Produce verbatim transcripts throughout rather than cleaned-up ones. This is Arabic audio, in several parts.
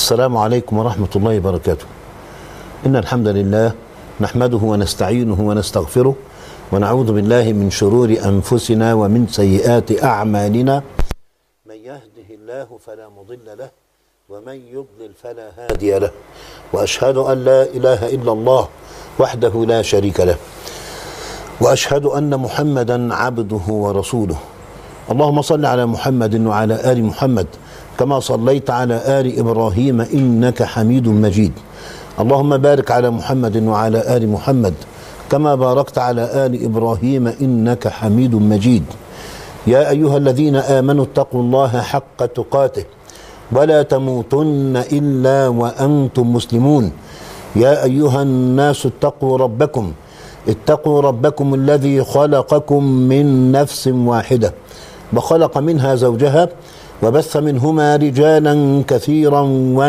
السلام عليكم ورحمة الله وبركاته. إن الحمد لله نحمده ونستعينه ونستغفره ونعوذ بالله من شرور أنفسنا ومن سيئات أعمالنا. من يهده الله فلا مضل له ومن يضلل فلا هادي له، وأشهد أن لا إله إلا الله وحده لا شريك له، وأشهد أن محمدا عبده ورسوله. اللهم صل على محمد وعلى آل محمد كما صليت على آل إبراهيم إنك حميد مجيد. اللهم بارك على محمد وعلى آل محمد كما باركت على آل إبراهيم إنك حميد مجيد. يا أيها الذين آمنوا اتقوا الله حق تقاته ولا تموتن إلا وأنتم مسلمون. يا أيها الناس اتقوا ربكم اتقوا ربكم الذي خلقكم من نفس واحدة وخلق منها زوجها وبث منهما رجالا كثيرا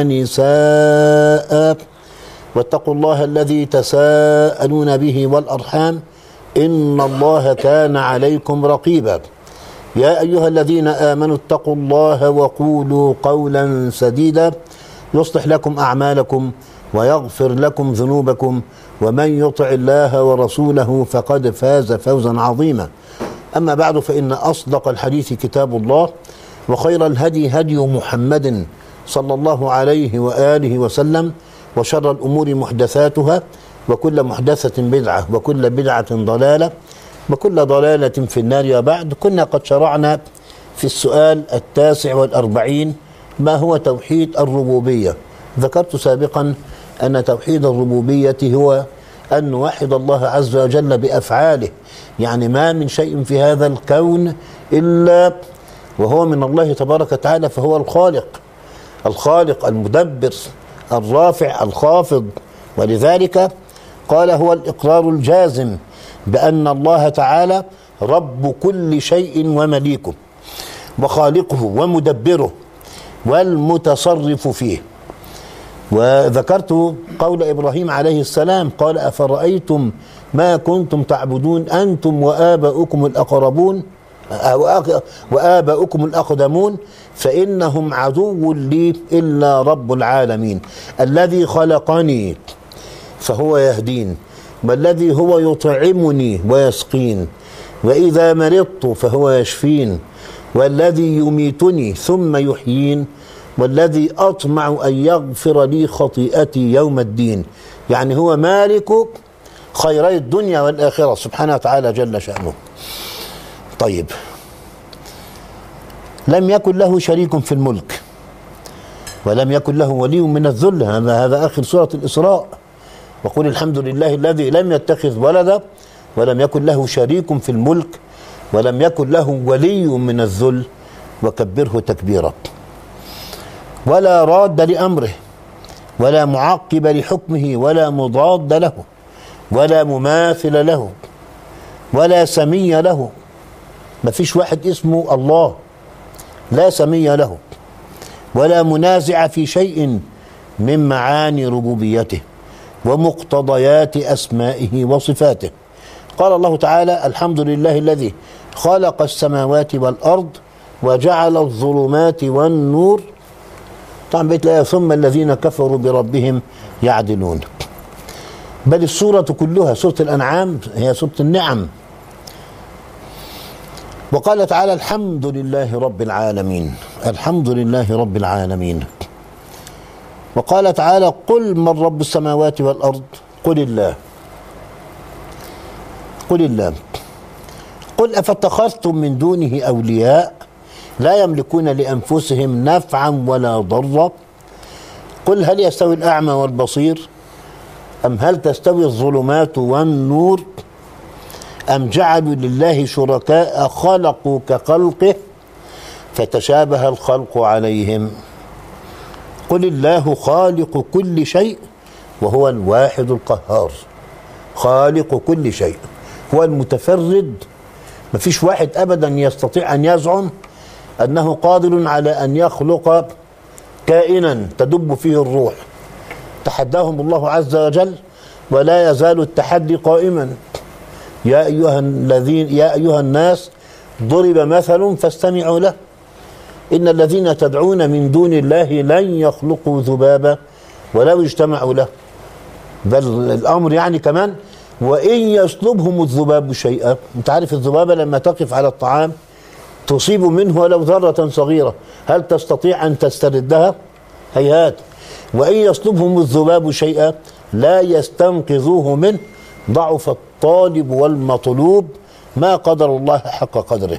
ونساء، واتقوا الله الذي تساءلون به والأرحام إن الله كان عليكم رقيبا. يا أيها الذين آمنوا اتقوا الله وقولوا قولا سديدا يصلح لكم أعمالكم ويغفر لكم ذنوبكم، ومن يطع الله ورسوله فقد فاز فوزا عظيما. أما بعد، فإن أصدق الحديث كتاب الله، وخير الهدي هدي محمد صلى الله عليه وآله وسلم، وشر الأمور محدثاتها، وكل محدثة بدعة، وكل بدعة ضلالة، وكل ضلالة في النار. وبعد، كنا قد شرعنا في السؤال التاسع والأربعين: ما هو توحيد الربوبية؟ ذكرت سابقا أن توحيد الربوبية هو أن نوحد الله عز وجل بأفعاله، يعني ما من شيء في هذا الكون إلا وهو من الله تبارك وتعالى، فهو الخالق الخالق المدبر الرافع الخافض. ولذلك قال: هو الإقرار الجازم بأن الله تعالى رب كل شيء ومليكه وخالقه ومدبره والمتصرف فيه. وذكرت قول إبراهيم عليه السلام: قال: أفرأيتم ما كنتم تعبدون أنتم وآباؤكم الأقربون وآباؤكم الأقدمون فإنهم عدو لي إلا رب العالمين الذي خلقني فهو يهدين، والذي هو يطعمني ويسقين، وإذا مرضت فهو يشفين، والذي يميتني ثم يحيين، والذي أطمع أن يغفر لي خطيئتي يوم الدين. يعني هو مالك خيري الدنيا والآخرة سبحانه وتعالى جل شأنه. طيب، لم يكن له شريك في الملك ولم يكن له ولي من الذل. هذا هذا آخر سورة الإسراء: وقل الحمد لله الذي لم يتخذ ولدا ولم يكن له شريك في الملك ولم يكن له ولي من الذل وكبره تكبيرا. ولا راد لأمره ولا معقب لحكمه ولا مضاد له ولا مماثل له ولا سمي له. ما فيش واحد اسمه الله، لا سمي له ولا منازع في شيء من معاني ربوبيته ومقتضيات أسمائه وصفاته. قال الله تعالى: الحمد لله الذي خلق السماوات والأرض وجعل الظلمات والنور. طبعا بيت الآية: ثم الذين كفروا بربهم يعدلون. بل السورة كلها، سورة الأنعام، هي سورة النعم. وقال تعالى: الحمد لله رب العالمين الحمد لله رب العالمين. وقال تعالى: قل من رب السماوات والأرض قل الله قل الله قل أفاتخذتم من دونه أولياء لا يملكون لأنفسهم نفعا ولا ضرا قل هل يستوي الأعمى والبصير أم هل تستوي الظلمات والنور أم جعلوا لله شركاء خلقوا كخلقه فتشابه الخلق عليهم قل الله خالق كل شيء وهو الواحد القهار. خالق كل شيء، هو المتفرد. ما فيش واحد أبدا يستطيع أن يزعم أنه قادر على أن يخلق كائنا تدب فيه الروح. تحداهم الله عز وجل ولا يزال التحدي قائما: يا أيها الذين يا أيها الناس ضرب مثل فاستمعوا له إن الذين تدعون من دون الله لن يخلقوا ذبابا ولو اجتمعوا له، بل الأمر يعني كمان وإن يسلبهم الذباب شيئا. أنت عارف الذبابة لما تقف على الطعام تصيب منه ولو ذرة صغيرة، هل تستطيع أن تستردها؟ هيهات. وإن يسلبهم الذباب شيئا لا يستنقذوه منه، ضعف الطالب والمطلوب، ما قدر الله حق قدره.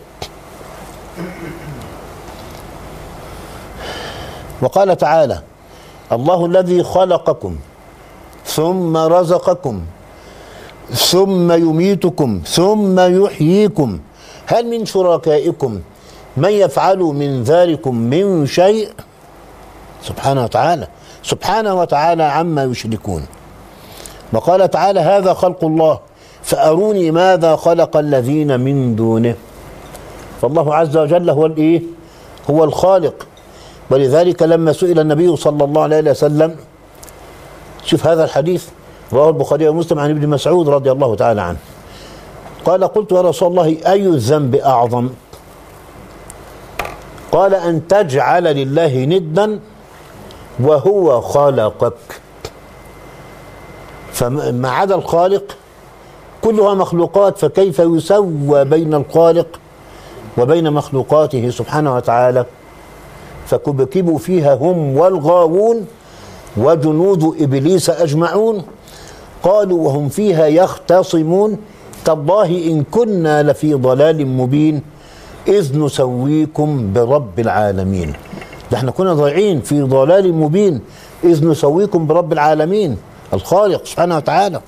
وقال تعالى: الله الذي خلقكم ثم رزقكم ثم يميتكم ثم يحييكم هل من شركائكم من يفعل من ذلكم من شيء؟ سبحانه وتعالى سبحانه وتعالى عما يشركون. وقال تعالى: هذا خلق الله فأروني ماذا خلق الذين من دونه. فالله عز وجل هو الايه؟ هو الخالق. ولذلك لما سئل النبي صلى الله عليه وسلم، شوف هذا الحديث رواه البخاري ومسلم عن ابن مسعود رضي الله تعالى عنه، قال: قلت يا رسول الله أي الذنب أعظم؟ قال: أن تجعل لله ندا وهو خلقك. فما عدا الخالق كلها مخلوقات، فكيف يسوى بين الخالق وبين مخلوقاته سبحانه وتعالى؟ فكبكبوا فيها هم والغاوون وجنود إبليس أجمعون، قالوا وهم فيها يختصمون: تالله إن كنا لفي ضلال مبين إذ نسويكم برب العالمين. ده احنا كنا ضايعين في ضلال مبين إذ نسويكم برب العالمين الخالق سبحانه وتعالى.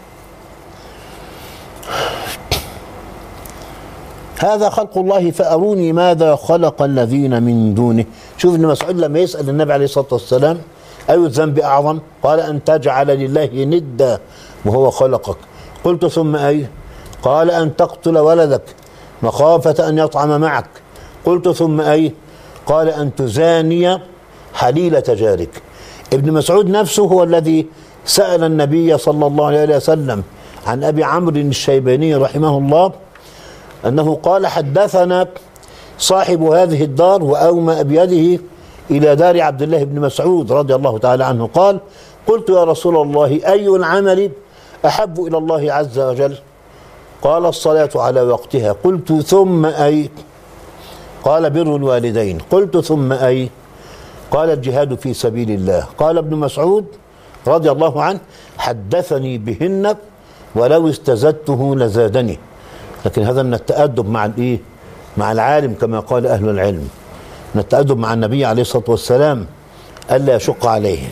هذا خلق الله فأروني ماذا خلق الذين من دونه. شوف ابن مسعود لما يسأل النبي عليه الصلاة والسلام أي الذنب أعظم؟ قال: أن تجعل لله ندا وهو خلقك. قلت: ثم أي؟ قال: أن تقتل ولدك مخافة أن يطعم معك. قلت: ثم أي؟ قال: أن تزاني حليلة جارك. ابن مسعود نفسه هو الذي سأل النبي صلى الله عليه وسلم عن أبي عمرو الشيباني رحمه الله أنه قال: حدثنا صاحب هذه الدار وأومأ بيده إلى دار عبد الله بن مسعود رضي الله تعالى عنه، قال: قلت يا رسول الله أي العمل أحب إلى الله عز وجل؟ قال: الصلاة على وقتها. قلت: ثم أي؟ قال: بر الوالدين. قلت: ثم أي؟ قال: الجهاد في سبيل الله. قال ابن مسعود رضي الله عنه: حدثني بهن ولو استزدته لزادني. لكن هذا من التأدب مع الايه؟ مع العالم كما قال أهل العلم، من التأدب مع النبي عليه الصلاة والسلام ألا يشق عليه.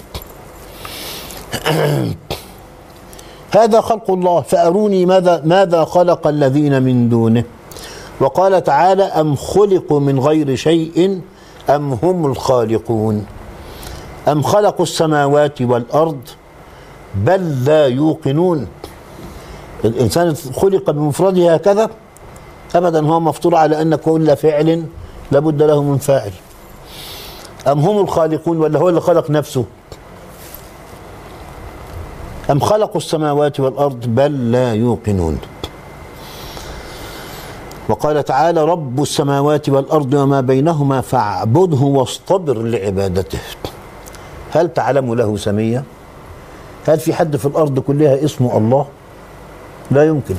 هذا خلق الله فأروني ماذا ماذا خلق الذين من دونه. وقال تعالى: أم خلقوا من غير شيء أم هم الخالقون أم خلقوا السماوات والأرض بل لا يوقنون. الإنسان خلق بمفرده هكذا؟ أبدا، هو مفطور على أن كل فعل لابد له من فاعل. أم هم الخالقون، ولا هو اللي خلق نفسه؟ أم خلقوا السماوات والأرض بل لا يوقنون. وقال تعالى: رب السماوات والأرض وما بينهما فاعبده واصطبر لعبادته. هل تعلم له سميا؟ هل في حد في الأرض كلها اسمه الله؟ لا يمكن.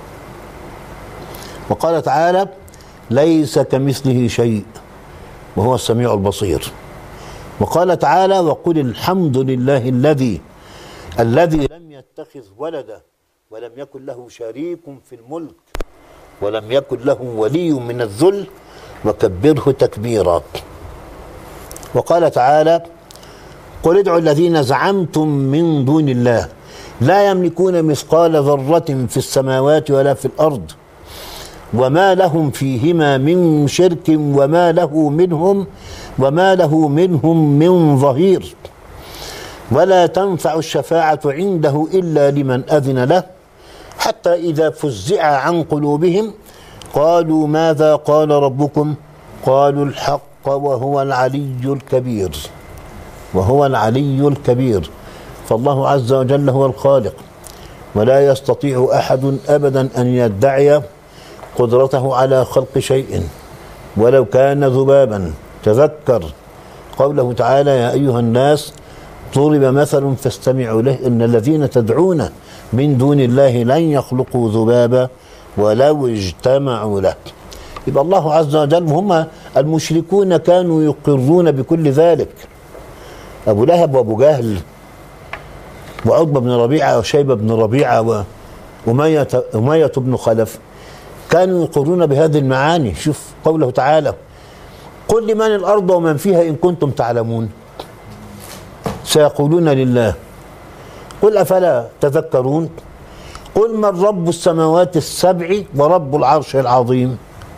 وقال تعالى: ليس كمثله شيء وهو السميع البصير. وقال تعالى: وقل الحمد لله الذي الذي لم يتخذ ولدا ولم يكن له شريك في الملك ولم يكن له ولي من الذل وكبره تكبيرا. وقال تعالى: قل ادعوا الذين زعمتم من دون الله لا يملكون مثقال ذرة في السماوات ولا في الأرض وما لهم فيهما من شرك وما له منهم وما له منهم من ظهير ولا تنفع الشفاعة عنده إلا لمن أذن له حتى إذا فزع عن قلوبهم قالوا ماذا قال ربكم قالوا الحق وهو العلي الكبير وهو العلي الكبير. فالله عز وجل هو الخالق، ولا يستطيع أحد أبدا أن يدعي قدرته على خلق شيء ولو كان ذبابا تذكر قوله تعالى: يا أيها الناس ضرب مثل فاستمعوا له إن الذين تدعون من دون الله لن يخلقوا ذبابا ولو اجتمعوا له. يبقى الله عز وجل، هم المشركون كانوا يقرون بكل ذلك. أبو لهب وأبو جهل وعتبة بن ربيعة وشيبة بن ربيعة وأمية أمية بن خلف كانوا يقرون بهذه المعاني. شوف قوله تعالى: قل لمن الأرض ومن فيها إن كنتم تعلمون سيقولون لله قل أفلا تذكرون قل من رب السماوات السبع ورب العرش العظيم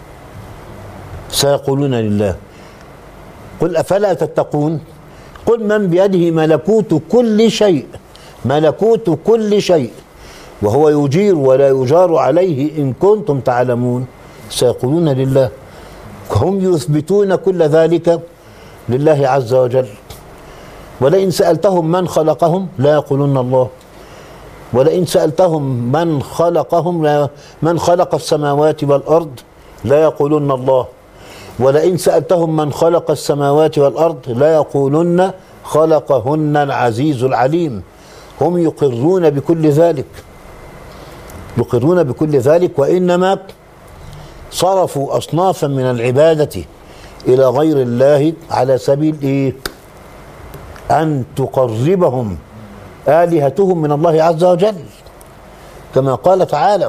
سيقولون لله قل أفلا تتقون قل من بيده ملكوت كل شيء ملكوت كل شيء وهو يجير ولا يجار عليه إن كنتم تعلمون سيقولون لله. هم يثبتون كل ذلك لله عز وجل. ولئن سألتهم من خلقهم لا يقولون الله ولئن سألتهم من خلقهم لا من خلق السماوات والأرض لا يقولون الله ولئن سألتهم من خلق السماوات والأرض لا يقولون خلقهن العزيز العليم. هم يقرون بكل ذلك يقرون بكل ذلك وإنما صرفوا أصنافا من العبادة إلى غير الله على سبيل إيه؟ أن تقربهم آلهتهم من الله عز وجل، كما قال تعالى: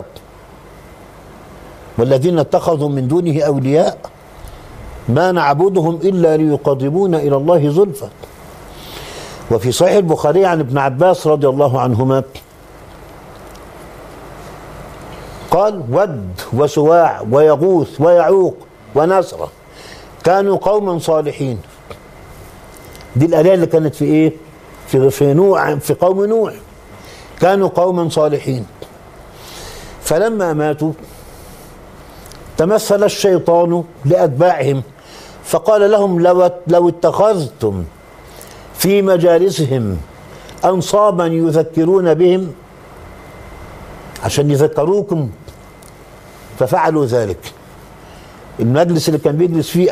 والذين اتخذوا من دونه أولياء ما نعبدهم إلا ليقربونا إلى الله زلفى. وفي صحيح البخاري عن ابن عباس رضي الله عنهما قال: ود وسواع ويغوث ويعوق ونسرة كانوا قوما صالحين. دي الآلهة اللي كانت في إيه؟ في في نوح في قوم نوح كانوا قوما صالحين. فلما ماتوا تمثل الشيطان لأتباعهم فقال لهم: لو لو اتخذتم في مجالسهم أنصابا يذكرون بهم عشان يذكروكم ففعلوا ذلك. المجلس اللي كان بيجلس فيه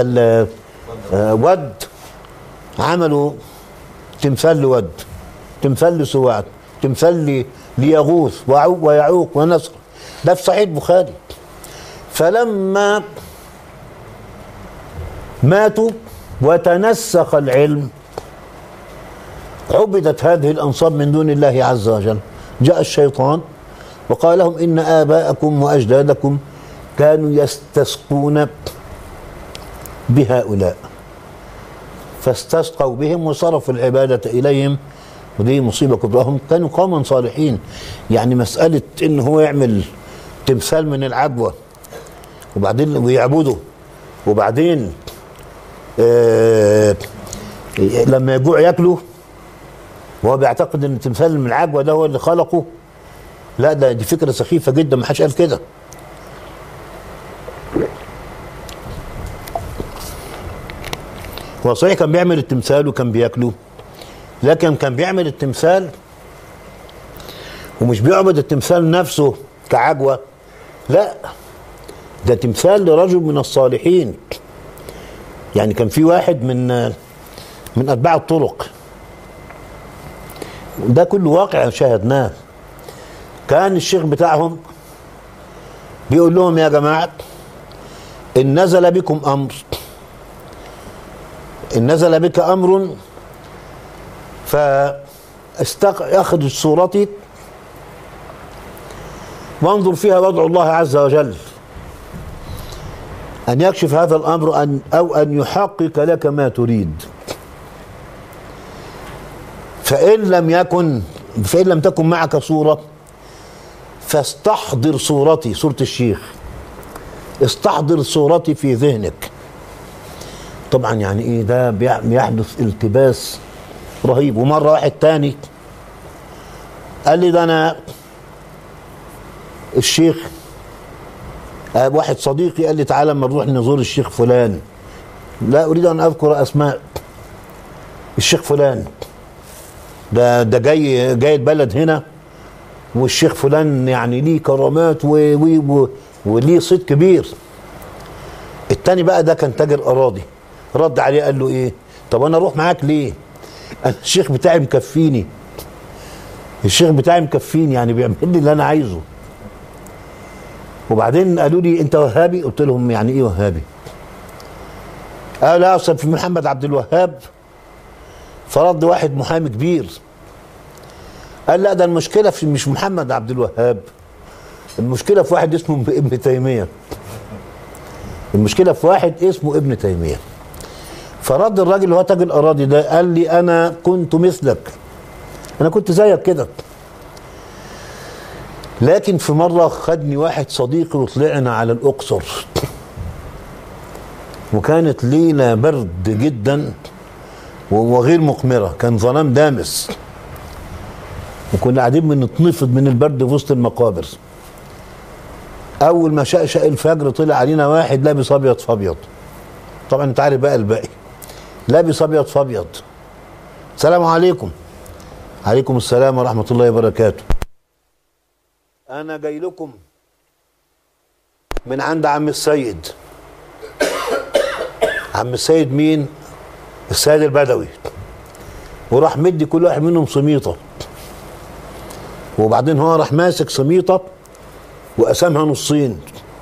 الود عملوا تمثال لود تمثال لسواع تمثال ليغوث ويعوق ونسر. ده في صحيح البخاري. فلما ماتوا وتنسخ العلم عبدت هذه الأنصاب من دون الله عز وجل. جاء الشيطان وقال لهم: إن آباءكم وأجدادكم كانوا يستسقون بهؤلاء فاستسقوا بهم وصرفوا العبادة إليهم. ودي مصيبة كبرى. هم كانوا قوما صالحين. يعني مسألة إن هو يعمل تمثال من العجوة وبعدين ويعبده وبعدين آه لما يجوع ياكله وهو بيعتقد ان التمثال من العجوة ده هو اللي خلقه. لا، ده دي فكرة سخيفة جدا، ما حدش قال كده. هو صحيح كان بيعمل التمثال وكان بياكله، لكن كان بيعمل التمثال ومش بيعبد التمثال نفسه كعجوة، لا، ده تمثال لرجل من الصالحين. يعني كان في واحد من من أتباع الطرق، ده كله واقع شاهدناه. كان الشيخ بتاعهم بيقول لهم: يا جماعة إن نزل بكم أمر إن نزل بك أمر فاخذ صورتي وانظر فيها وادعو الله عز وجل أن يكشف هذا الأمر أن أو أن يحقق لك ما تريد. فإن لم يكن فإن لم تكن معك صورة فاستحضر صورتي، صورة الشيخ، استحضر صورتي في ذهنك. طبعا يعني ايه ده بيحدث التباس رهيب. ومرة واحد تاني قال لي: ده انا الشيخ واحد صديقي قال لي: تعالى اما نروح نزور الشيخ فلان. لا اريد ان اذكر اسماء. الشيخ فلان ده ده جاي جاي البلد هنا، والشيخ فلان يعني ليه كرامات وليه صيت كبير. التاني بقى ده كان تاجر اراضي رد عليه قال له ايه؟ طب انا اروح معاك ليه؟ انا الشيخ بتاعي مكفيني، الشيخ بتاعي مكفيني يعني بيعمل لي اللي انا عايزه. وبعدين قالوا لي انت وهابي؟ قلت لهم يعني ايه وهابي؟ قالوا لا اصل في محمد عبد الوهاب. فرد واحد محامي كبير قال لا ده المشكله في مش محمد عبد الوهاب، المشكله في واحد اسمه ابن تيميه، المشكله في واحد اسمه ابن تيميه. فرد الراجل اللي هو تاج الاراضي ده قال لي انا كنت مثلك، انا كنت زيك كده، لكن في مره خدني واحد صديقي وطلعنا على الاقصر، وكانت ليله برد جدا وغير مقمره، كان ظلام دامس، وكنا قاعدين بنتنفض من البرد في وسط المقابر. اول ما شقشق الفجر طلع علينا واحد لابس ابيض في ابيض، طبعا انت عارف بقى الباقي، لابس ابيض في ابيض. السلام عليكم. عليكم السلام ورحمه الله وبركاته. انا جاي لكم من عند عم السيد. عم السيد مين؟ السيد البدوي. وراح مدي كل واحد منهم سميطه، وبعدين هو راح ماسك سميطه وقسمها نصين،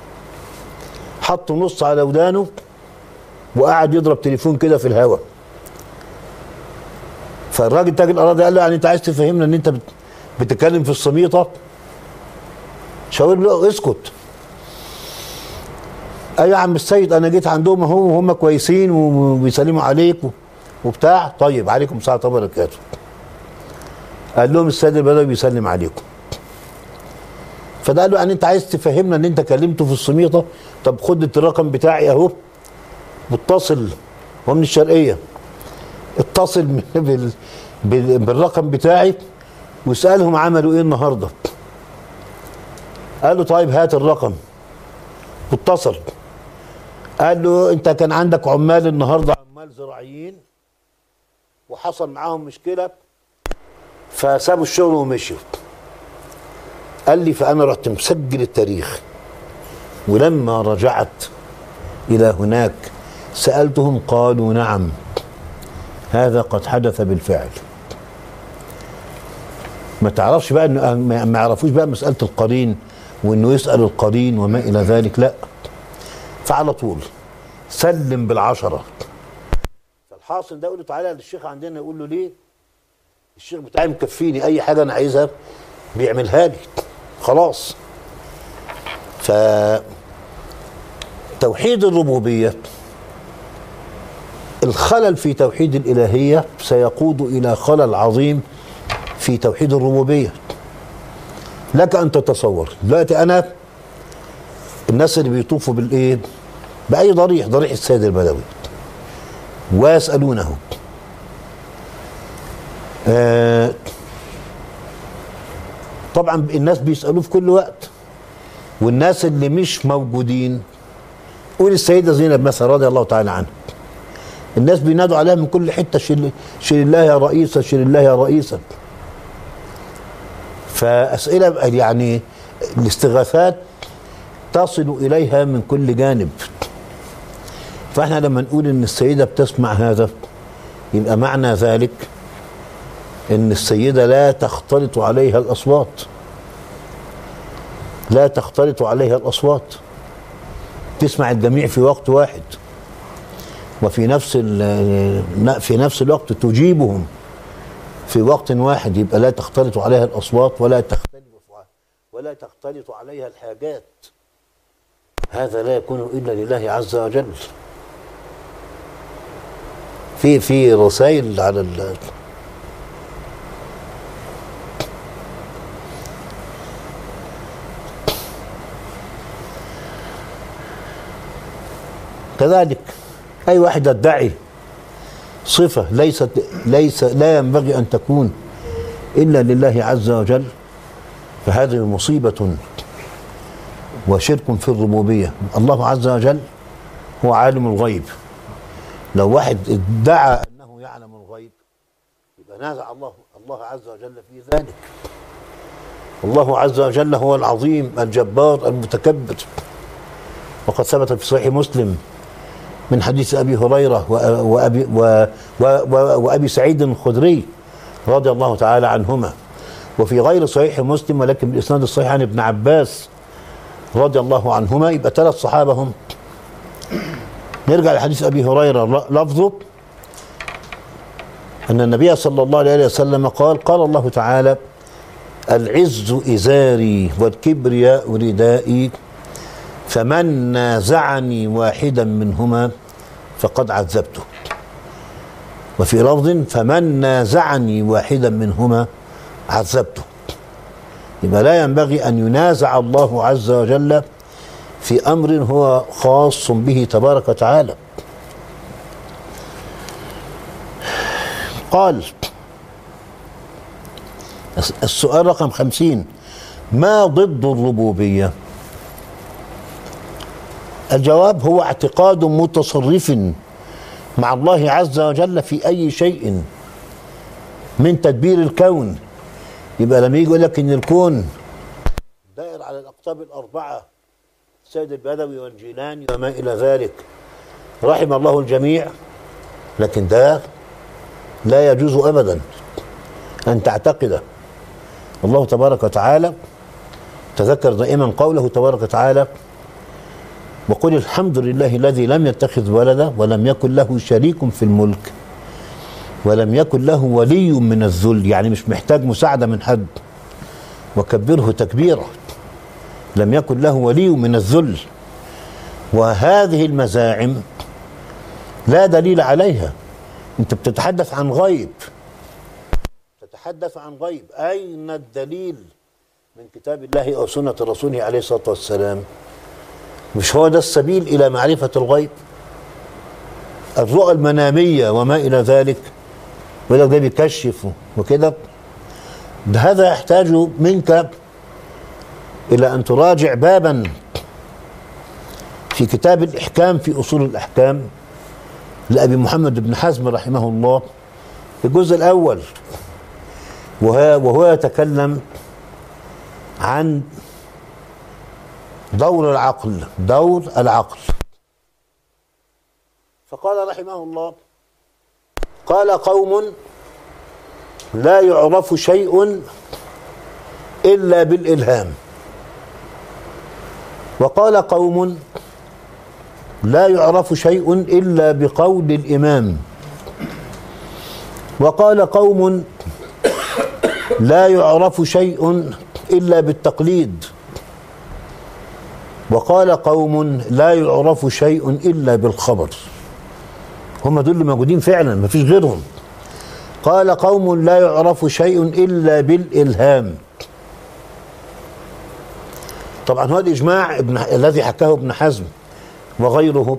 حط نص على ودانه وقعد يضرب تليفون كده في الهواء. فالراجل تاج الاراضي قال له يعني انت عايز تفهمنا ان انت بتتكلم في السميطه؟ شاور له اسكت. ايوه يا عم السيد انا جيت عندهم اهو وهم كويسين وبيسلموا عليك وبتاع. طيب عليكم السلام ورحمه الله وبركاته. قال لهم السيد البدوي بيسلم عليكم. فده قال له يعني انت عايز تفهمنا ان انت كلمته في السميطه؟ طب خد الرقم بتاعي اهو واتصل، هو من الشرقيه، اتصل بال... بال... بالرقم بتاعي واسالهم عملوا ايه النهارده. قال له طيب هات الرقم. واتصل قال له انت كان عندك عمال النهارده، عمال زراعيين، وحصل معاهم مشكله فسابوا الشغل ومشيوا. قال لي فانا رحت مسجل التاريخ، ولما رجعت الى هناك سالتهم قالوا نعم هذا قد حدث بالفعل. ما تعرفش بقى انه ما يعرفوش بقى مساله القرين وانه يسال القرين وما الى ذلك، لا. فعلى طول سلم بالعشره. فالحاصل ده يقول له تعالى للشيخ عندنا، يقول له ليه؟ الشيخ بتاعي مكفيني، اي حاجه انا عايزها بيعملها لي خلاص. ف توحيد الربوبيه، الخلل في توحيد الالهيه سيقود الى خلل عظيم في توحيد الربوبيه. لك ان تتصور دلوقتي انا الناس اللي بيطوفوا بالايه؟ باي ضريح، ضريح السيد البدوي، ويسالونه آه طبعا الناس بيسالوه في كل وقت، والناس اللي مش موجودين، قول السيده زينب مثلا رضي الله تعالى عنها، الناس بينادوا عليها من كل حته شيل شيل الله يا رئيسه، شيل الله يا رئيسه. فاسئله يعني الاستغاثات تصل اليها من كل جانب. فاحنا لما نقول ان السيده بتسمع هذا يبقى معنى ذلك ان السيده لا تختلط عليها الاصوات، لا تختلط عليها الاصوات، تسمع الجميع في وقت واحد، وفي نفس في نفس الوقت تجيبهم في وقت واحد، يبقى لا تختلط عليها الاصوات ولا تختلف ولا تختلط عليها الحاجات. هذا لا يكون الا لله عز وجل. في في رسائل على ال كذلك اي واحد يدعي صفه ليست ليس لا ينبغي ان تكون الا لله عز وجل، فهذه مصيبه وشرك في الربوبيه. الله عز وجل هو عالم الغيب، لو واحد ادعى انه يعلم الغيب يبقى نازع الله الله عز وجل في ذلك. الله عز وجل هو العظيم الجبار المتكبر، وقد ثبت في صحيح مسلم من حديث أبي هريرة وأبي, وأبي سعيد الخدري رضي الله تعالى عنهما، وفي غير صحيح مسلم ولكن بالإسناد الصحيح عن ابن عباس رضي الله عنهما. يبقى ثلاث صحابة هم. نرجع لحديث أبي هريرة لفظه أن النبي صلى الله عليه وسلم قال: قال الله تعالى: العز إزاري والكبرياء ردائي، فمن نازعني واحدا منهما فقد عذبته. وفي لفظ: فمن نازعني واحدا منهما عذبته. يبقى لا ينبغي أن ينازع الله عز وجل في أمر هو خاص به تبارك وتعالى. قال السؤال رقم خمسين: ما ضد الربوبية؟ الجواب هو اعتقاد متصرف مع الله عز وجل في أي شيء من تدبير الكون. يبقى لما يجي يقول لك إن الكون دائر على الأقطاب الأربعة، السيد البدوي والجيلاني وما إلى ذلك، رحم الله الجميع، لكن ده لا يجوز أبدا أن تعتقده. الله تبارك وتعالى تذكر دائما قوله تبارك وتعالى: وقل الحمد لله الذي لم يتخذ ولدا ولم يكن له شريك في الملك ولم يكن له ولي من الذل، يعني مش محتاج مساعدة من حد، وكبره تكبيرا. لم يكن له ولي من الذل. وهذه المزاعم لا دليل عليها. انت بتتحدث عن غيب، تتحدث عن غيب. أين الدليل من كتاب الله أو سنة رسوله عليه الصلاة والسلام؟ مش هو ده السبيل إلى معرفة الغيب؟ الرؤى المنامية وما إلى ذلك، ولا ده بيكشف وكده. هذا يحتاج منك إلى أن تراجع بابا في كتاب الإحكام في أصول الأحكام لأبي محمد بن حزم رحمه الله، في الجزء الأول، وهو يتكلم عن دور العقل دور العقل فقال رحمه الله: قال قوم لا يعرف شيء إلا بالإلهام، وقال قوم لا يعرف شيء إلا بقول الإمام، وقال قوم لا يعرف شيء إلا بالتقليد، وقال قوم لا يعرف شيء إلا بالخبر. هم دول اللي موجودين فعلا، ما فيش غيرهم. قال قوم لا يعرف شيء إلا بالإلهام. طبعا هو الإجماع ابن الذي حكاه ابن حزم وغيره،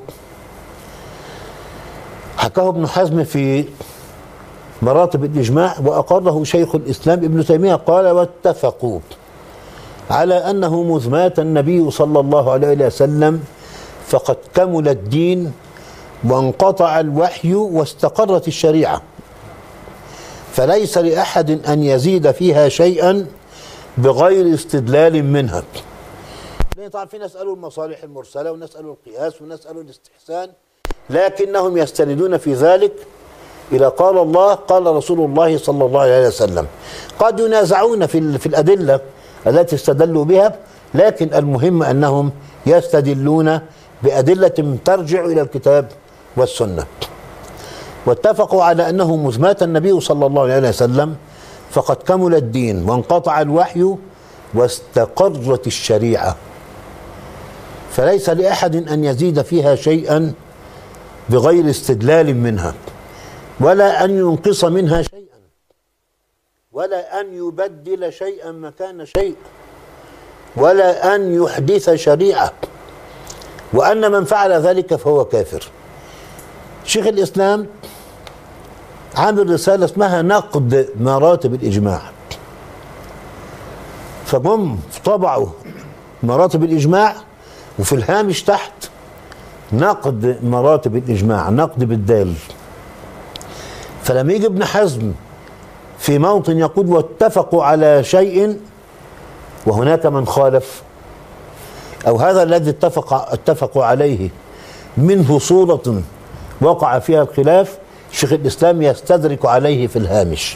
حكاه ابن حزم في مراتب الإجماع، وأقره شيخ الإسلام ابن تيمية. قال: واتفقوا على أنه مذ مات النبي صلى الله عليه وسلم فقد كمل الدين وانقطع الوحي واستقرت الشريعة، فليس لأحد أن يزيد فيها شيئا بغير استدلال منها. لأن طبعا في ناس قالوا المصالح المرسلة وناس قالوا القياس وناس قالوا الاستحسان، لكنهم يستندون في ذلك إلى قال الله قال رسول الله صلى الله عليه وسلم. قد ينازعون في في الأدلة التي استدلوا بها، لكن المهم أنهم يستدلون بأدلة ترجع إلى الكتاب والسنة. واتفقوا على أنه مذ مات النبي صلى الله عليه وسلم فقد كمل الدين وانقطع الوحي واستقرت الشريعة، فليس لأحد أن يزيد فيها شيئا بغير استدلال منها، ولا أن ينقص منها شيئا، ولا أن يبدل شيئا مكان شيء، ولا أن يحدث شريعة، وأن من فعل ذلك فهو كافر. شيخ الإسلام عامل رسالة اسمها نقد مراتب الإجماع، فجم طبعوا مراتب الإجماع، وفي الهامش تحت نقد مراتب الإجماع، نقد بالدال. فلما يجي ابن حزم في موطن يقول واتفقوا على شيء وهناك من خالف، أو هذا الذي اتفق اتفقوا عليه منه صورة وقع فيها الخلاف شيخ الإسلام يستدرك عليه في الهامش.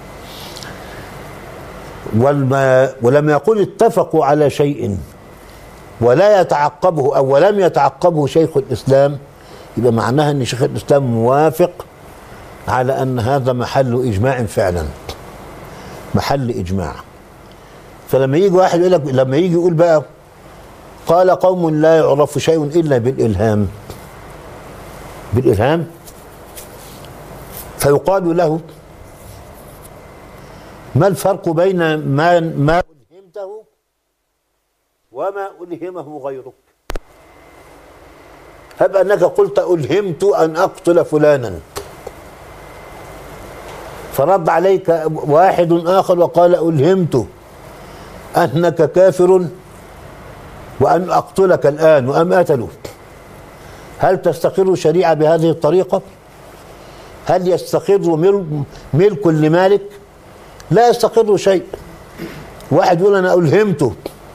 ولما يقول اتفقوا على شيء ولا يتعقبه أو ولم يتعقبه شيخ الإسلام، يبقى معناها أن شيخ الإسلام موافق على أن هذا محل إجماع فعلا، محل إجماع. فلما يجي واحد يقول لك، لما يجي يقول بقى قال قوم لا يعرف شيء إلا بالإلهام، بالإلهام، فيقال له ما الفرق بين ما ما ألهمته وما ألهمه غيرك؟ هب أنك قلت ألهمت أن أقتل فلانا، فرد عليك واحد آخر وقال ألهمت أنك كافر وأن أقتلك الآن وأم أتلك، هل تستقر الشريعة بهذه الطريقة؟ هل يستقر ملك لمالك؟ لا يستقر شيء. واحد يقول أنا ألهمته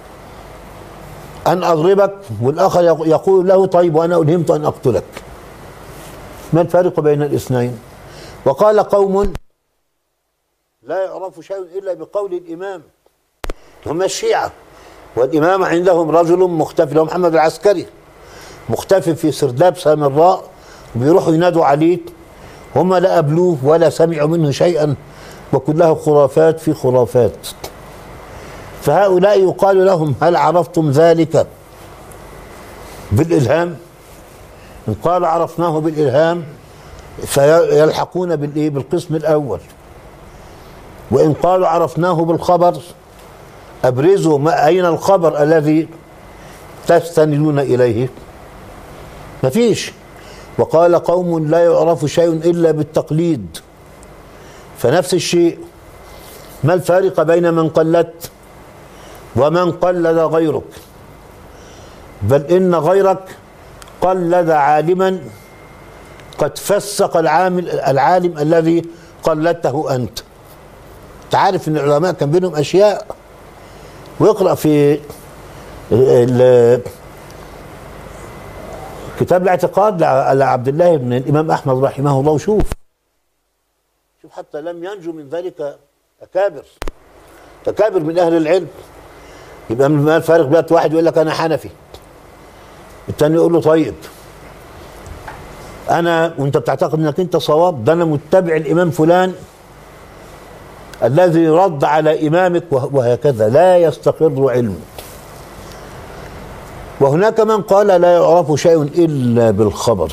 أن أضربك والآخر يقول له طيب وأنا ألهمت أن أقتلك، ما الفارق بين الاثنين؟ وقال قوم لا يعرف شيء إلا بقول الإمام، هم الشيعة، والإمام عندهم رجل مختفي له محمد العسكري، مختفي في سرداب سامراء، وبيروحوا ينادوا عليه، هم لا قابلوه ولا سمعوا منه شيئا، وكلها خرافات في خرافات. فهؤلاء يقال لهم هل عرفتم ذلك بالإلهام؟ إن قال عرفناه بالإلهام فيلحقون بالإيه؟ بالقسم الأول. وإن قالوا عرفناه بالخبر أبرزوا ما أين الخبر الذي تستندون إليه؟ مفيش. وقال قوم لا يعرف شيء إلا بالتقليد، فنفس الشيء، ما الفارق بين من قلدت ومن قلد غيرك؟ بل إن غيرك قلد عالما قد فسق العامل العالم الذي قلدته أنت. تعرف أن العلماء كان بينهم أشياء، ويقرأ في كتاب الاعتقاد على عبد الله بن الإمام أحمد رحمه الله، وشوف شوف حتى لم ينجو من ذلك أكابر أكابر من أهل العلم. يبقى ما الفارق بين واحد يقول لك أنا حنفي، الثاني يقول له طيب أنا وأنت بتعتقد أنك أنت صواب، ده أنا متبع الإمام فلان الذي رد على إمامك، وهكذا لا يستقر علم. وهناك من قال لا يعرف شيء إلا بالخبر.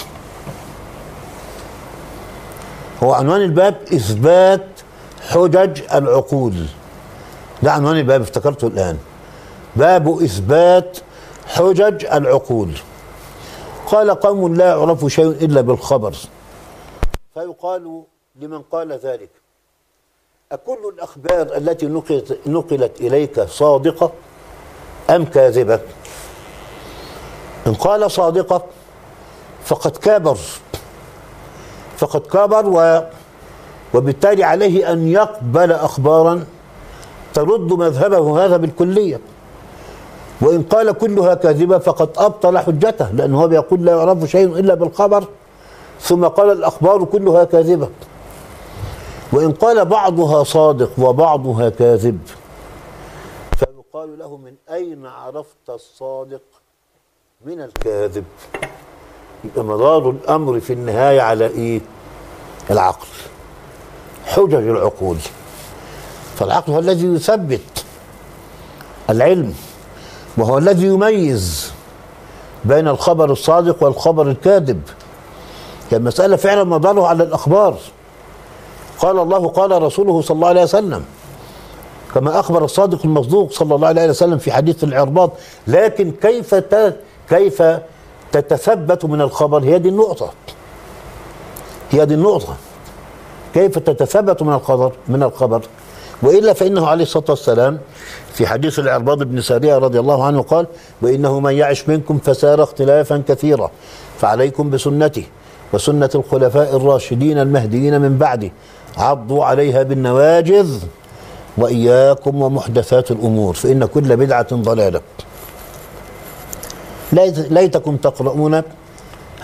هو عنوان الباب إثبات حجج العقول، ده عنوان الباب، افتكرته الآن، باب إثبات حجج العقول. قال قوم لا يعرف شيء إلا بالخبر، فيقال لمن قال ذلك أكل الأخبار التي نقلت, نقلت إليك صادقة أم كاذبة؟ إن قال صادقة فقد كابر فقد كابر و وبالتالي عليه أن يقبل أخبارا ترد مذهبه هذا بالكلية. وإن قال كلها كاذبة فقد أبطل حجته، لأنه هو بيقول لا يعرف شيء إلا بالخبر، ثم قال الأخبار كلها كاذبة. وإن قال بعضها صادق وبعضها كاذب فيقال له من أين عرفت الصادق من الكاذب؟ يبقى مدار الأمر في النهاية على إيه؟ العقل، حجج العقول. فالعقل هو الذي يثبت العلم، وهو الذي يميز بين الخبر الصادق والخبر الكاذب. يعني المسألة فعلا مدارها على الأخبار، قال الله قال رسوله صلى الله عليه وسلم، كما أخبر الصادق المصدوق صلى الله عليه وسلم في حديث العرباض. لكن كيف كيف تتثبت من الخبر؟ هي دي النقطة، هي دي النقطة، كيف تتثبت من الخبر من الخبر وإلا فإنه عليه الصلاة والسلام في حديث العرباض بن سارية رضي الله عنه قال: وإنه من يعش منكم فسار اختلافا كثيرا فعليكم بسنتي وسنة الخلفاء الراشدين المهديين من بعدي عضوا عليها بالنواجذ وإياكم ومحدثات الأمور فإن كل بدعة ضلالة. ليتكم تقرؤون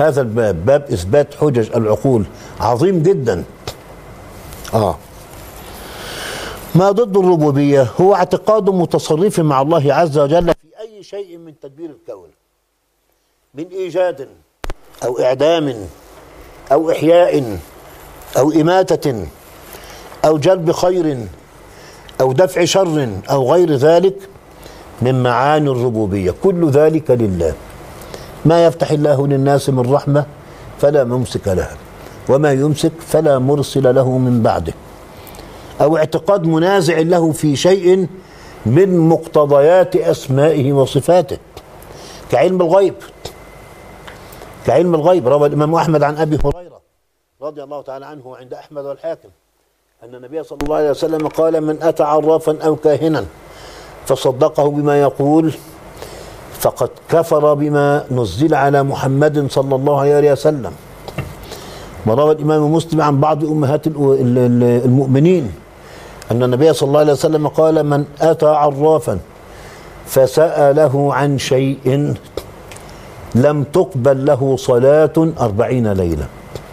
هذا الباب، باب إثبات حجج العقول، عظيم جدا. آه ما ضد الربوبية هو اعتقاد متصرف مع الله عز وجل في أي شيء من تدبير الكون، من إيجاد أو إعدام أو إحياء أو إماتة أو جلب خير أو دفع شر أو غير ذلك من معاني الربوبية، كل ذلك لله. ما يفتح الله للناس من رحمة فلا ممسك لها، وما يمسك فلا مرسل له من بعده. أو اعتقاد منازع له في شيء من مقتضيات أسمائه وصفاته، كعلم الغيب، كعلم الغيب. روى الإمام أحمد عن أبي هريرة رضي الله تعالى عنه عند أحمد والحاكم أن النبي صلى الله عليه وسلم قال: من أتى عرافا أو كاهنا فصدقه بما يقول فقد كفر بما نزل على محمد صلى الله عليه وسلم. وروى الإمام مسلم عن بعض أمهات المؤمنين أن النبي صلى الله عليه وسلم قال: من أتى عرافا فسأله عن شيء لم تقبل له صلاة أربعين ليلة.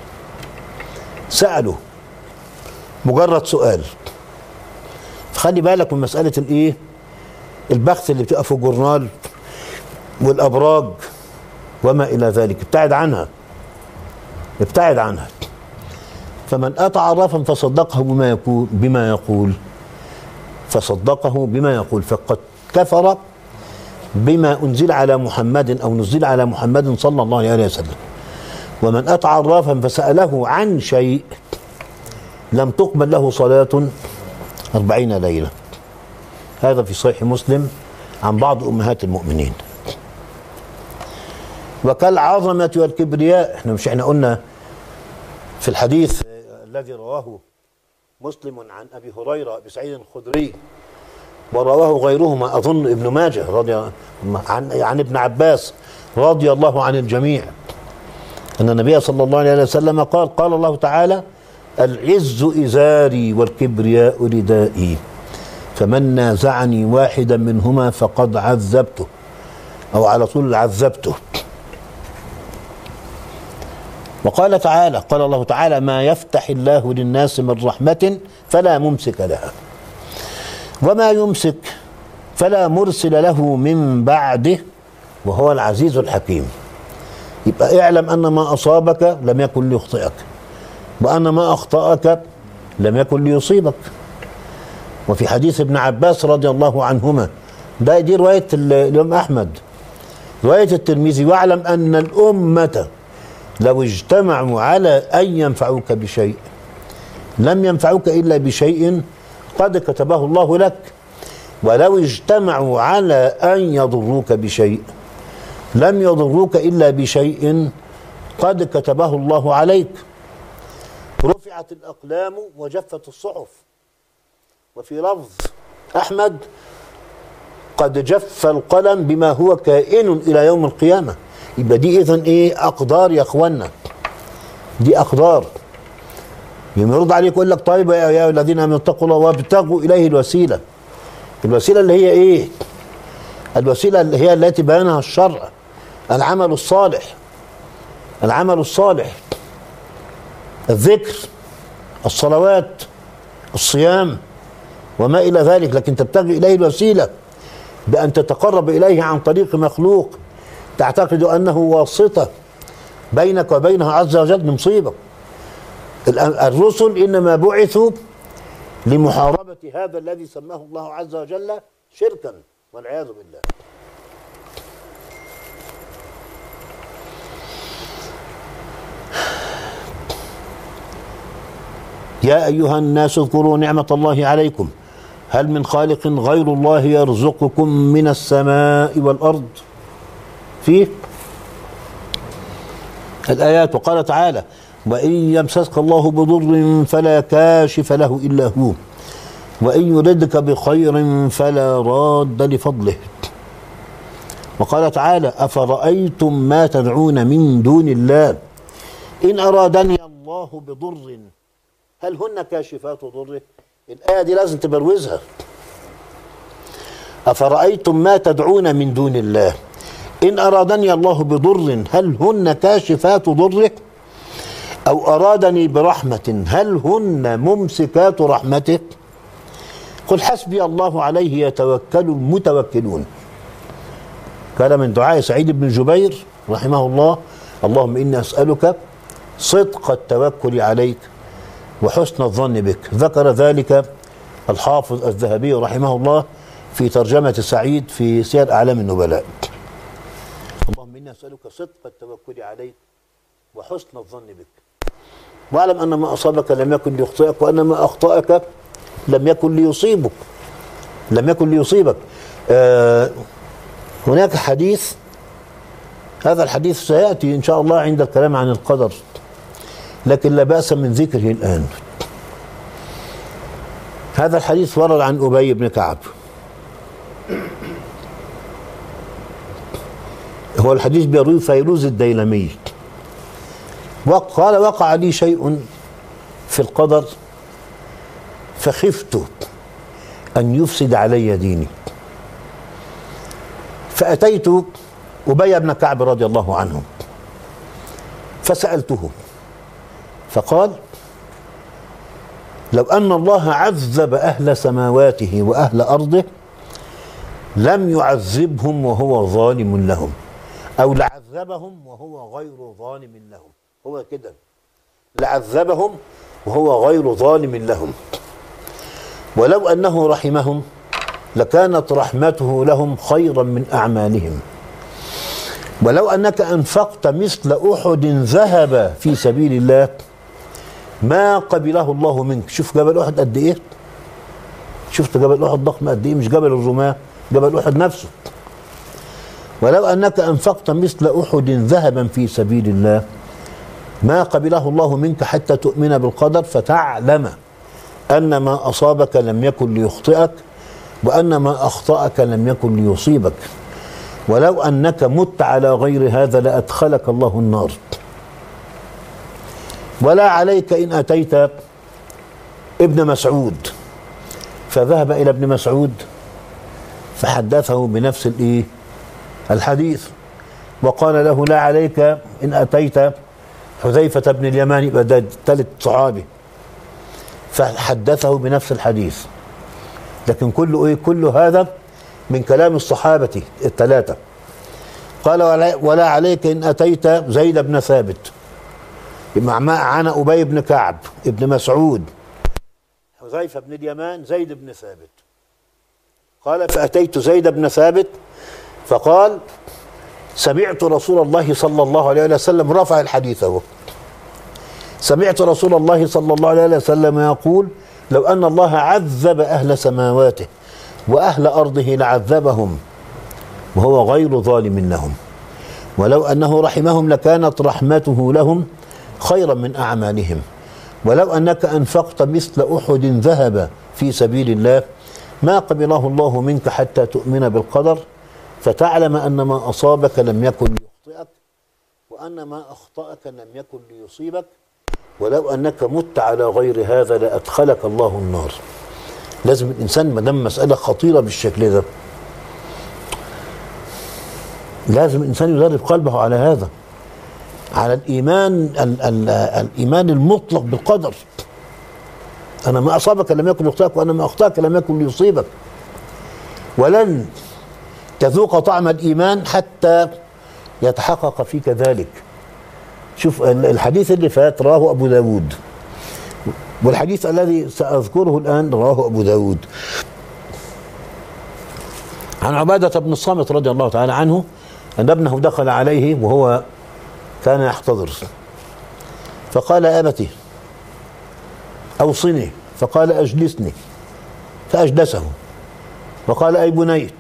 سأله مجرد سؤال. خلي بالك من مسألة الإيه؟ البحث اللي بتبقى في الجورنال والأبراج وما إلى ذلك، ابتعد عنها، ابتعد عنها. فمن أتى عرافا فصدقه بما يقول بما يقول فصدقه بما يقول فقد كفر بما أنزل على محمد أو نزل على محمد صلى الله عليه وسلم. ومن أتى عرافا فسأله عن شيء لم تقبل له صلاة أربعين ليلة. هذا في صحيح مسلم عن بعض أمهات المؤمنين. وكالعظمة والكبرياء، احنا مش احنا قلنا في الحديث الذي رواه مسلم عن أبي هريرة أبي سعيد الخدري ورواه غيرهما أظن ابن ماجه رضي عن عن ابن عباس رضي الله عن الجميع أن النبي صلى الله عليه وسلم قال: قال الله تعالى: العز إزاري والكبرياء ردائي فمن نازعني واحدا منهما فقد عذبته، أو على طول عذبته. وقال تعالى قال الله تعالى: ما يفتح الله للناس من رحمة فلا ممسك لها وما يمسك فلا مرسل له من بعده وهو العزيز الحكيم. يبقى اعلم أن ما أصابك لم يكن ليخطئك، وأن ما أخطأك لم يكن ليصيبك. وفي حديث ابن عباس رضي الله عنهما، ده دي رواية الإمام أحمد، رواية الترمذي: واعلم أن الأمة لو اجتمعوا على أن ينفعوك بشيء لم ينفعوك إلا بشيء قد كتبه الله لك، ولو اجتمعوا على أن يضروك بشيء لم يضروك إلا بشيء قد كتبه الله عليك. رفعت الأقلام وجفت الصحف. وفي لفظ أحمد: قد جف القلم بما هو كائن إلى يوم القيامة. يبقى دي إذن إيه؟ أقدار يا أخوانا، دي أقدار. يرد عليك يقول لك: طيب يا أيها الذين آمنوا اتقوا الله وابتغوا إليه الوسيلة. الوسيلة اللي هي إيه؟ الوسيلة اللي هي التي بيانها الشرع، العمل الصالح، العمل الصالح، الذكر، الصلوات، الصيام وما إلى ذلك. لكن تبتغي إليه الوسيلة بأن تتقرب إليه عن طريق مخلوق تعتقد أنه واسطة بينك وبينه عز وجل، مصيبة. الرسل إنما بعثوا لمحاربة هذا الذي سماه الله عز وجل شركا والعياذ بالله. يا أيها الناس اذكروا نعمة الله عليكم هل من خالق غير الله يرزقكم من السماء والأرض. فيه الآيات. وقال تعالى: وإن يمسسك الله بضر فلا كاشف له إلا هو وإن يردك بخير فلا راد لفضله. وقال تعالى: أفرأيتم ما تدعون من دون الله إن أرادني الله بضر هل هن كاشفات ضره. الآية دي لازم تبروزها. أفرأيتم ما تدعون من دون الله إن أرادني الله بضر هل هن كاشفات ضره، أو أرادني برحمة هل هن ممسكات رحمته. قل حسبي الله عليه يتوكل المتوكلون. كان من دعاء سعيد بن جبير رحمه الله: اللهم إني أسألك صدق التوكل عليك وحسن الظن بك. ذكر ذلك الحافظ الذهبي رحمه الله في ترجمة سعيد في سير أعلام النبلاء. اللهم إني أسألك صدق التوكل عليك وحسن الظن بك، واعلم أن ما أصابك لم يكن ليخطئك، وأن ما أخطأك لم يكن ليصيبك لم يكن ليصيبك آه هناك حديث، هذا الحديث سيأتي إن شاء الله عند الكلام عن القدر، لكن لا بأس من ذكره الآن. هذا الحديث ورد عن أبي بن كعب. هو الحديث بيروي فيروز الديلمي، وقال: وقع لي شيء في القدر فخفت أن يفسد علي ديني، فأتيت أبي بن كعب رضي الله عنه فسألته، فقال: لو أن الله عذب أهل سماواته وأهل أرضه لم يعذبهم وهو ظالم لهم، أو لعذبهم وهو غير ظالم لهم. هو كده، لعذبهم وهو غير ظالم لهم، ولو أنه رحمهم لكانت رحمته لهم خيرا من أعمالهم، ولو أنك أنفقت مثل أحد ذهب في سبيل الله ما قبله الله منك. شوف جبل أحد قد إيه، شفت جبل أحد ضخم قد إيه، مش جبل الرماة، جبل أحد نفسه. ولو أنك أنفقت مثل أحد ذهبا في سبيل الله ما قبله الله منك حتى تؤمن بالقدر، فتعلم أن ما أصابك لم يكن ليخطئك، وأن ما أخطأك لم يكن ليصيبك. ولو أنك مت على غير هذا لأدخلك الله النار. ولا عليك إن أتيت ابن مسعود، فذهب إلى ابن مسعود فحدثه بنفس الإيه الحديث، وقال له: لا عليك إن أتيت حذيفة بن اليمان، يبقى ده ثالث صحابي، فحدثه بنفس الحديث. لكن كله إيه؟ كل هذا من كلام الصحابة الثلاثة. قال: ولا عليك إن أتيت زيد بن ثابت، معنا أبي بن كعب، ابن مسعود، حذيفة بن اليمان، زيد بن ثابت. قال: فأتيت زيد بن ثابت فقال: سمعت رسول الله صلى الله عليه وسلم، رفع الحديث هو، سمعت رسول الله صلى الله عليه وسلم يقول: لو أن الله عذب أهل سماواته وأهل أرضه لعذبهم وهو غير ظالم لهم، ولو أنه رحمهم لكانت رحمته لهم خيرا من أعمالهم، ولو أنك أنفقت مثل أحد ذهب في سبيل الله ما قبله الله منك حتى تؤمن بالقدر، فتعلم أن ما أصابك لم يكن ليخطئك، وأن ما أخطأك لم يكن ليصيبك، ولو أنك مت على غير هذا لأدخلك الله النار. لازم الإنسان ما دام مسألة خطيرة بالشكل ده، لازم الإنسان يدرب قلبه على هذا، على الإيمان ال ال الإيمان المطلق بالقدر. أنا ما أصابك لم يكن ليخطئك، وأنا ما أخطأك لم يكن ليصيبك. ولن تذوق طعم الإيمان حتى يتحقق فيك ذلك. شوف الحديث اللي فات رواه أبو داود، والحديث الذي سأذكره الآن رواه أبو داود عن عبادة بن الصامت رضي الله تعالى عنه أن ابنه دخل عليه وهو كان يحتضر، فقال: أبتي أوصني، فقال: أجلسني، فأجلسه، وقال: أي بني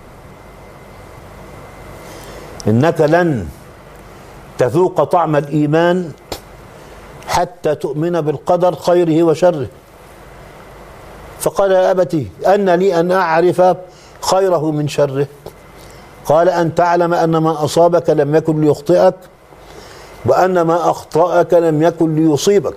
إنك لن تذوق طعم الإيمان حتى تؤمن بالقدر خيره وشره. فقال: يا أبتي أن لي أن أعرف خيره من شره؟ قال: أن تعلم أن ما أصابك لم يكن ليخطئك، وأن ما أخطأك لم يكن ليصيبك.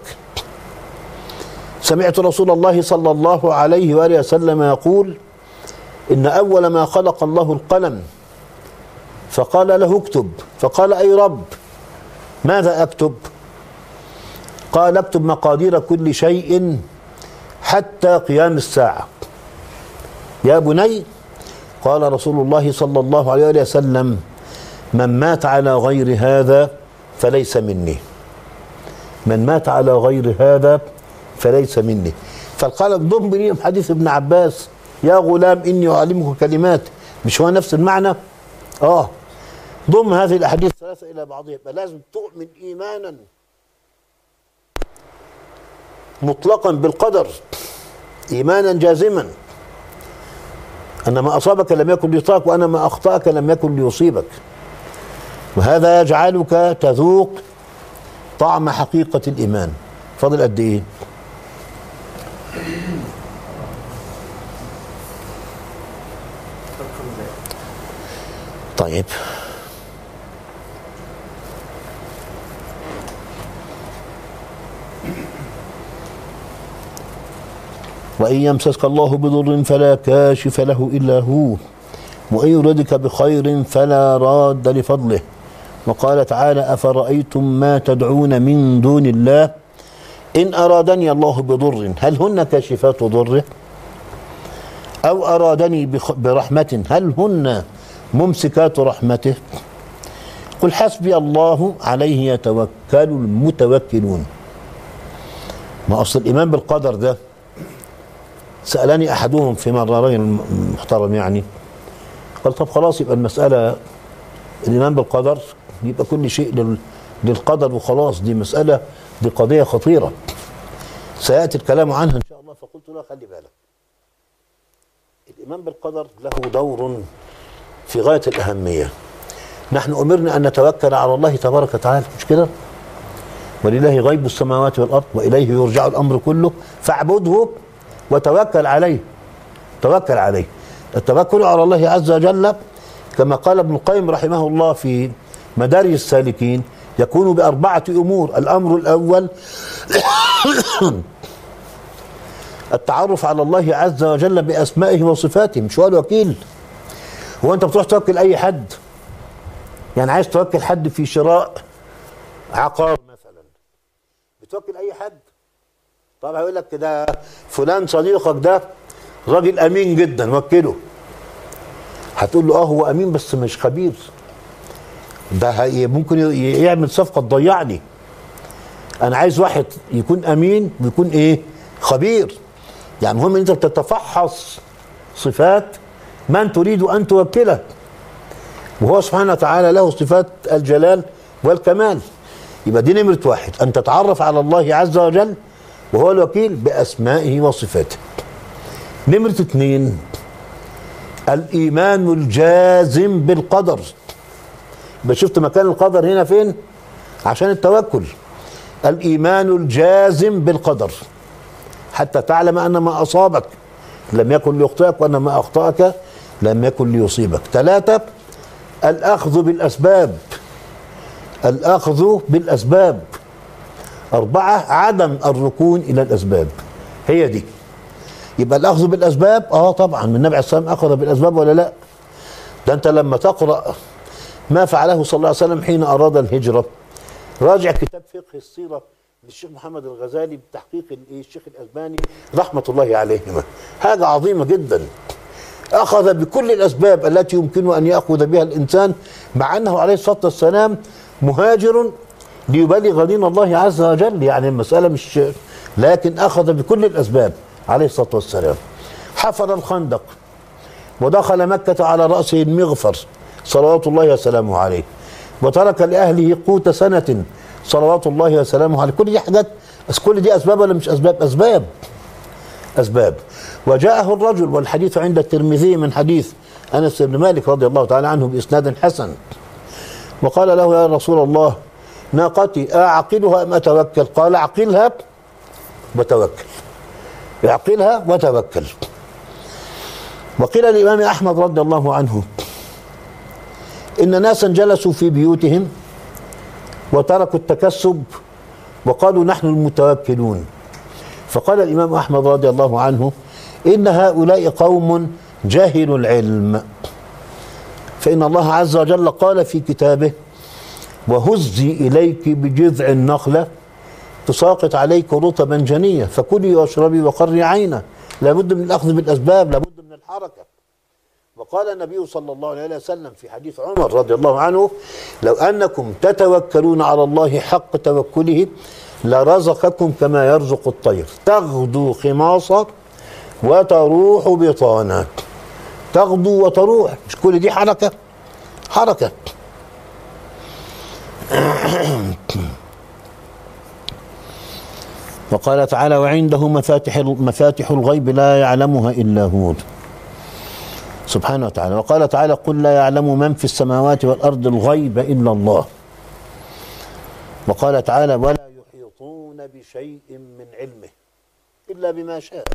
سمعت رسول الله صلى الله عليه وآله وسلم يقول: إن أول ما خلق الله القلم، فقال له اكتب. فقال أي رب ماذا أكتب؟ قال اكتب مقادير كل شيء حتى قيام الساعة. يا بني، قال رسول الله صلى الله عليه وسلم: من مات على غير هذا فليس مني. من مات على غير هذا فليس مني. فالقلم ضم بنيهم حديث ابن عباس: يا غلام إني أعلمك كلمات. مش هو نفس المعنى؟ آه ضم هذه الأحاديث الثلاثة إلى بعضها. لازم تؤمن إيمانا مطلقا بالقدر، إيمانا جازما، أن ما أصابك لم يكن ليصابك، وأن ما أخطأك لم يكن ليصيبك. وهذا يجعلك تذوق طعم حقيقة الإيمان. فاضل قد إيه؟ طيب، وإن يمسسك الله بضر فلا كاشف له إلا هو، وإن يردك بخير فلا راد لفضله. وقال تعالى: أفرأيتم ما تدعون من دون الله إن أرادني الله بضر هل هن كاشفات ضره أو أرادني برحمة هل هن ممسكات رحمته. قل حسبي الله عليه يتوكل المتوكلون. ما أصل الإيمان بالقدر ده، سألني أحدهم في مرة راجل محترم يعني، قال: طب خلاص يبقى المسألة الإيمان بالقدر يبقى كل شيء للقدر وخلاص، دي مسألة، دي قضية خطيرة سيأتي الكلام عنها إن شاء الله. فقلت له: خلي بالك، الإيمان بالقدر له دور في غاية الأهمية. نحن أمرنا أن نتوكل على الله تبارك وتعالى، مش كده؟ ولله غيب السماوات والأرض وإليه يرجع الأمر كله فاعبده وتوكل عليه. توكل عليه. التوكل على الله عز وجل كما قال ابن القيم رحمه الله في مدارج السالكين يكون بأربعة أمور. الأمر الأول التعرف على الله عز وجل بأسمائه وصفاته. مش هو الوكيل؟ هو أنت بتروح توكل أي حد؟ يعني عايز توكل حد في شراء عقار مثلا، بتوكل أي حد؟ طبعا هيقول لك ده فلان صديقك ده راجل أمين جدا وكله. هتقول له: اه هو أمين بس مش خبير، ده ممكن يعمل صفقة تضيعني. أنا عايز واحد يكون أمين ويكون إيه؟ خبير. يعني مهم إن أنت بتتفحص صفات من تريد أن توكله، وهو سبحانه وتعالى له صفات الجلال والكمال. يبقى دي نمرة واحد، أن تتعرف على الله عز وجل وهو الوكيل بأسمائه وصفاته. نمرة اثنين الإيمان الجازم بالقدر. يبقى شفت مكان القدر هنا فين؟ عشان التوكل. الإيمان الجازم بالقدر حتى تعلم أن ما أصابك لم يكن ليخطئك وأن ما أخطأك لم يكن ليصيبك. ثلاثة الأخذ بالأسباب. الأخذ بالأسباب. أربعة عدم الركون إلى الأسباب. هي دي. يبقى الأخذ بالأسباب، آه طبعا من النبي عليه الصلاة والسلام أخذ بالأسباب ولا لا؟ ده أنت لما تقرأ ما فعله صلى الله عليه وسلم حين أراد الهجرة، راجع كتاب فقه السيرة للشيخ محمد الغزالي بتحقيق الشيخ الألباني رحمة الله عليهما. حاجة عظيمة جدا. أخذ بكل الأسباب التي يمكن أن يأخذ بها الإنسان، مع أنه عليه الصلاة والسلام مهاجر ليبلغ دين الله عز وجل. يعني المسألة مش، لكن أخذ بكل الأسباب عليه الصلاة والسلام. حفر الخندق ودخل مكة على رأسه المغفر صلوات الله وسلامه عليه، وترك لأهله قوت سنة صلوات الله وسلامه عليه. كل دي حاجات، كل دي أسباب ولا مش أسباب؟ أسباب أسباب. وجاءه الرجل، والحديث عند الترمذي من حديث أنس بن مالك رضي الله تعالى عنه بإسناد حسن، وقال له: يا رسول الله ناقتي أعقلها أم أتوكل؟ قال: أعقلها وتوكل. اعقلها وتوكل. وقيل للإمام أحمد رضي الله عنه إن ناسا جلسوا في بيوتهم وتركوا التكسب وقالوا: نحن المتوكلون. فقال الإمام أحمد رضي الله عنه: إن هؤلاء قوم جاهلوا العلم، فإن الله عز وجل قال في كتابه: وهزي إليك بجذع النخلة تساقط عليك رطبا جنيا فكلي واشربي وقري عينا. لابد من الأخذ بالأسباب، لابد من الحركة. وقال النبي صلى الله عليه وسلم في حديث عمر رضي الله عنه: لو أنكم تتوكلون على الله حق توكله لرزقكم كما يرزق الطير تغدو خماصا وتروح بطانا. تغدو وتروح، مش كل دي حركة؟ حركة. وقال تعالى: وعنده مفاتح مفاتح الغيب لا يعلمها إلا هو سبحانه وتعالى. وقال تعالى: قل لا يعلم من في السماوات والأرض الغيب إلا الله. وقال تعالى: ولا يحيطون بشيء من علمه إلا بما شاء.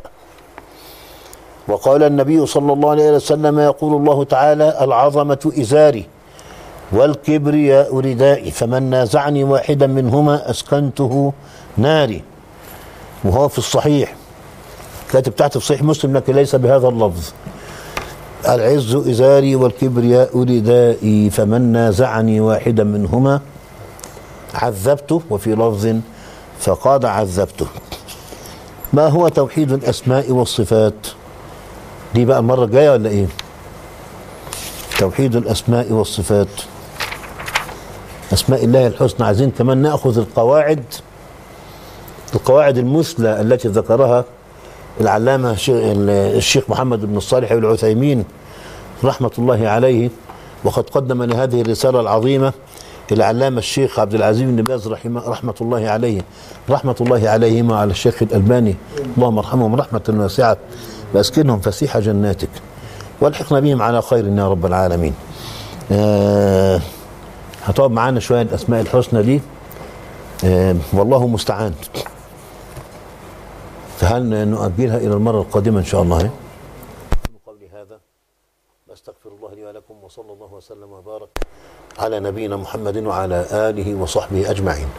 وقال النبي صلى الله عليه وسلم: يقول الله تعالى: العظمة إزاري والكبرياء ردائي فمن نازعني واحدا منهما أسكنته ناري. وهو في الصحيح، كاتب تحت في صحيح مسلم لكن ليس بهذا اللفظ: العز إزاري والكبرياء ردائي فمن نازعني واحدا منهما عذبته. وفي لفظ: فقد عذبته. ما هو توحيد الأسماء والصفات؟ دي بقى المرة الجاية ولا إيه؟ توحيد الأسماء والصفات، أسماء الله الحسنى. عايزين كمان نأخذ القواعد القواعد المثلى التي ذكرها العلامة الشيخ محمد بن الصالح العثيمين رحمة الله عليه. وقد قدم لهذه الرسالة العظيمة العلامة الشيخ عبد العزيز بن باز رحمة الله عليه رحمة الله عليهما على الشيخ الألباني، اللهم ارحمهم رحمة واسعة وأسكنهم فسيح جناتك والحقنا بهم على خير يا رب العالمين. آه هتقعد معانا شوية الأسماء الحسنى دي، آه والله مستعان. فهل نؤجلها إلى المرة القادمة إن شاء الله؟ قولي هذا أستغفر الله لي ولكم، وصلى الله وسلم وبارك على نبينا محمد وعلى آله وصحبه أجمعين.